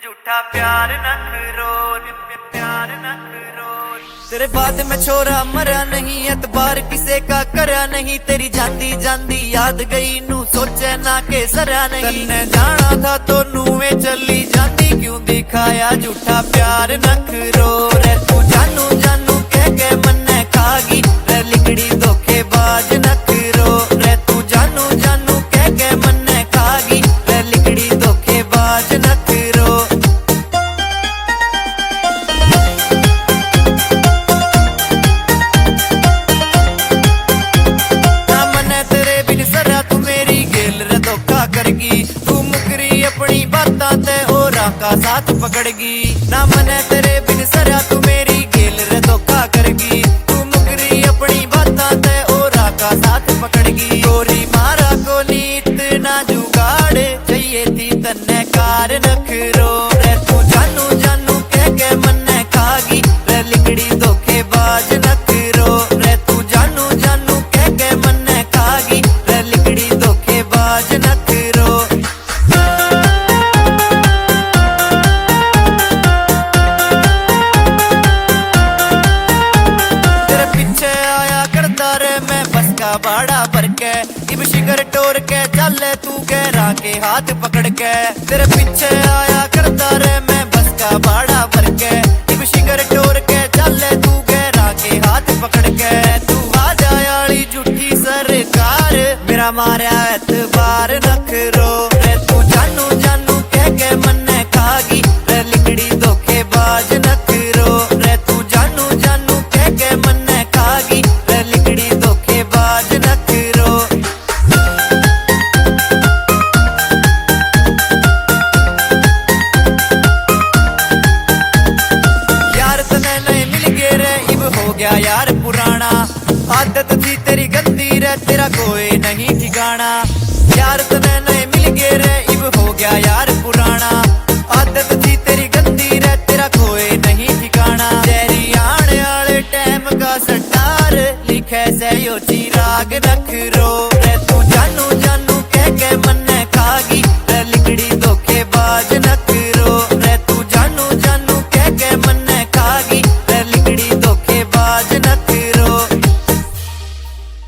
झूठा प्यार न करो, प्यार न करो। तेरे बाद में छोरा मरा नहीं, एतबार किसे का करा नहीं। तेरी जांदी जांदी याद गई नू सोचे ना के सरा नहीं। तन्ने जाना था तो नूवे चली जाती, क्यों दिखाया झूठा प्यार न करो। रे तू जानू जानू कह के मन्ने खागी, रे लिकड़ी धोखेबाज न करो। रे तू जानू जानू कह के मन्ने खागी, रे लिकड़ी धोखेबाज न करो। तू मुकरी अपनी बातां ते होरा का साथ पकड़गी, ना मने तेरे बिन सरा तू मेरी गेल रे धोखा करगी। तू मुकरी अपनी बातां ते होरा का साथ पकड़गी। गोरी मारा को नीत ना जुगाड़, चाहिए थी तन्ने कार नखरो। रे तू जानू जानू कह के मन्ने खागी, रे लिकड़ी धोखेबाज नखरो। रे तू जानू जानू कह के मन्ने खागी, रे लिकड़ी धोखेबाज नखरो। बाड़ा भर के इब शिकर टोर के चले तू गहरा के हाथ पकड़ के। तेरे पीछे आया करता रे मैं बस का बाड़ा भर के, इब शिकर टोर के चले तू गहरा के हाथ पकड़ के। तू आ जायाली झूठी सरकार, मेरा मारा एतबार नखरो। रे तू जानू जानू कह के मन्ने खागी, रे लिकड़ी धोखेबाज नखरो। रे तू जानू जानू कह के मन्ने खागी, रे लिकड़ी धोखेबाज नखरो। यार तने नहीं मिल गए रे, इब हो गया यार पुराना। आदत थी तेरी गंदी रे, तेरा कोई नहीं ठिकाना। यार तने नहीं मिल गए रे, इब हो गया यार पुराना। आदत थी तेरी गंदी रे, तेरा कोई नहीं ठिकाना। तेरी आने वाले टाइम का सटार लिखे से यो चिराग नखरो।